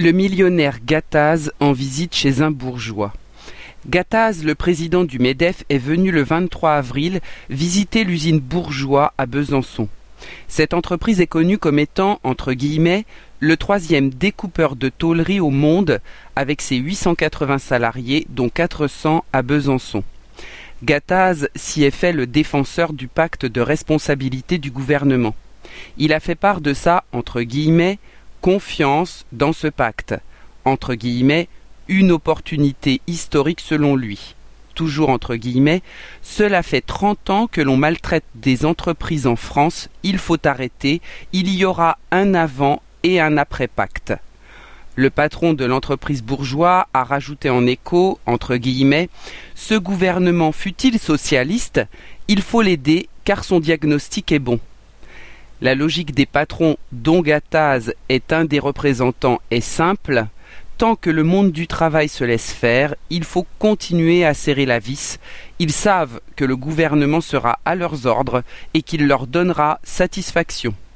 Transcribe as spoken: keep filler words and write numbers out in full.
Le millionnaire Gattaz en visite chez un bourgeois. Gattaz, le président du MEDEF, est venu le vingt-trois avril visiter l'usine Bourgeois à Besançon. Cette entreprise est connue comme étant, entre guillemets, le troisième découpeur de tôlerie au monde, avec ses huit cent quatre-vingts salariés, dont quatre cents à Besançon. Gattaz s'y est fait le défenseur du pacte de responsabilité du gouvernement. Il a fait part de sa, entre guillemets, confiance dans ce pacte, entre guillemets, une opportunité historique selon lui. Toujours entre guillemets, cela fait trente ans que l'on maltraite des entreprises en France, il faut arrêter, il y aura un avant et un après pacte. Le patron de l'entreprise Bourgeois a rajouté en écho, entre guillemets, ce gouvernement fut-il socialiste, il faut l'aider car son diagnostic est bon. La logique des patrons dont Gattaz est un des représentants est simple. Tant que le monde du travail se laisse faire, il faut continuer à serrer la vis. Ils savent que le gouvernement sera à leurs ordres et qu'il leur donnera satisfaction.